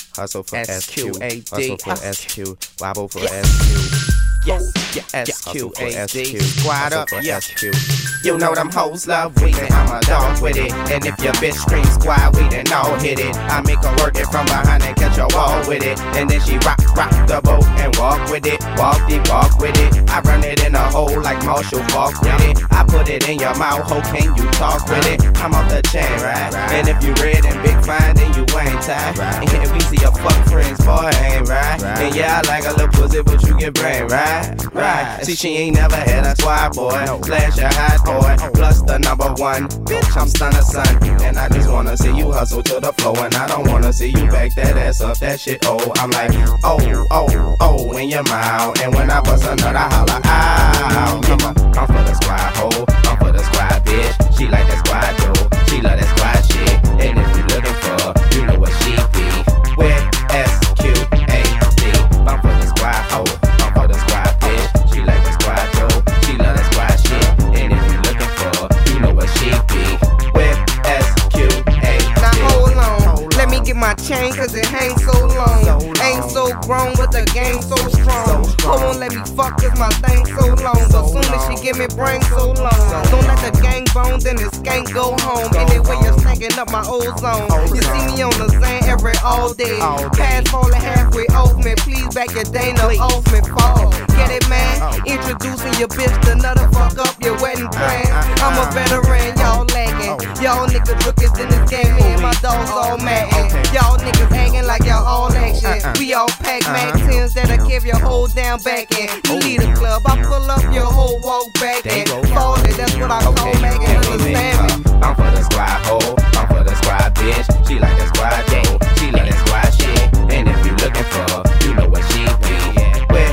Hustle for SQ. SQAD. Hustle for SQ. Wobble for SQ. Yes, Hustle for SQAD. SQ. Squad up, Hustle for yeah. SQ. You know them hoes love weed, I'm a dog with it. And if your bitch screams squad, we then all hit it. I make her work it from behind and catch a wall with it. And then she rock the boat and walk with it. Walk with it. I run it in a hole like Marshall Falk with it. I put it in your mouth, ho, can you talk with it? I'm off the chain, right? And if you red and big fine, then you ain't tied. And we see your fuck friends, boy, ain't right. And yeah, I like a little pussy, but you get brain, right? See, she ain't never had a squad, boy. Slash a hot boy, plus the number one. Bitch, I'm stunner, son. And I just wanna see you hustle to the floor. And I don't wanna see you back that ass up, that shit, oh. I'm like, oh, in your mouth. And when I bust a nut, I holla, ow. Come on, I'm for the squad, ho. I'm for the squad, bitch. She like that squad, though. She love that squad shit. And if you looking for, you know what she be. With SQAD. I'm for the squad, ho. I'm for the squad, bitch. She like that squad, though. She love that squad shit. And if you looking for, you know what she be. With SQAD. Now hold on, let me get my chain cause it hangs so long. Ain't so grown but the game so strong. Hold on, let me fuck cause my thing so long. But soon as she give me brain so long. Don't let the gang bone, then the skank go home. Anyway, you're stacking up my ozone. You see me on the same every all day. Past falling halfway off me, please back your Dana off me, fall. Get it, man? Introducing your bitch to another fuck up your wedding plan. I'm a veteran, y'all lagging. Y'all niggas rookies in this game, me and my dogs all mad. Y'all niggas hanging like y'all all action. We all pack Mac 10s that'll give your whole down back end. You lead a club, I pull up your whole walk back end. Falling, that's what I call Mac and understand me. I'm for the squad, ho. I'm for the squad, bitch. She like that squad, though. She like that squad shit. And if you looking for, you know what she be. With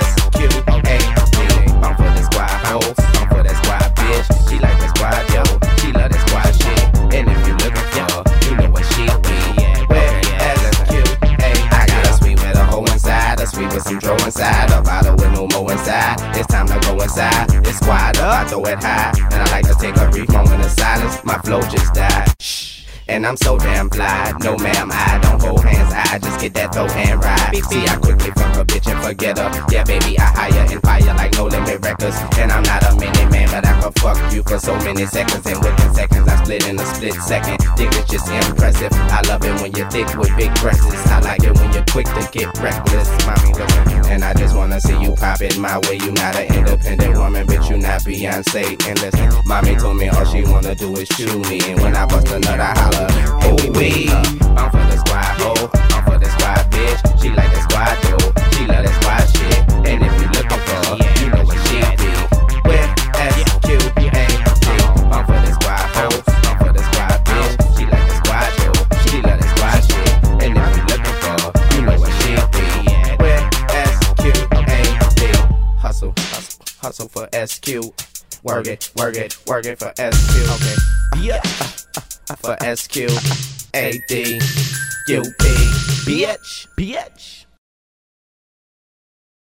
SQAD. I'm for the squad, ho. I'm for that squad, bitch. She like that squad, yo. She love that squad shit. And if you looking for, you know what she be. With SQAD. I got a suite with a hoe inside, a suite with some dro inside, a bottle with no mo inside. It's time to go inside. It's squad up, I throw it high, and I like to take a brief moment of silence. My flow just died. Shh. And I'm so damn fly. No ma'am, I don't hold hands, I just get that throw hand ride. See, I quickly fuck a bitch and forget her. Yeah, baby, I hire and fire like No Limit Records. And I'm not a minute man, but I can fuck you for so many seconds. And within seconds, I split in a split second. Think it's just impressive. I love it when you're thick with big breasts. I like it when you're quick to get reckless. Mommy looking, and I just wanna see you pop it my way. You not an independent woman, bitch, you not Beyonce. And listen, mommy told me all she wanna do is chew me. And when I bust a nut, I holla, oh wee. I'm for the squad, ho. I'm for the squad, bitch. She like that squad, though. She love that squad shit. And if you looking for, you know what she be. With SQAD. I'm for the squad, ho. I'm for the squad, bitch. She like that squad, though. She love that squad shit. And if you looking for, you know what she be. With SQAD. Hustle for SQ. Work it for SQ. Okay. Yeah. For SQAD, UP, bitch.